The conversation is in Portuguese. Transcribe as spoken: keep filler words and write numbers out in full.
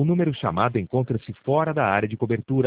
O número chamado encontra-se fora da área de cobertura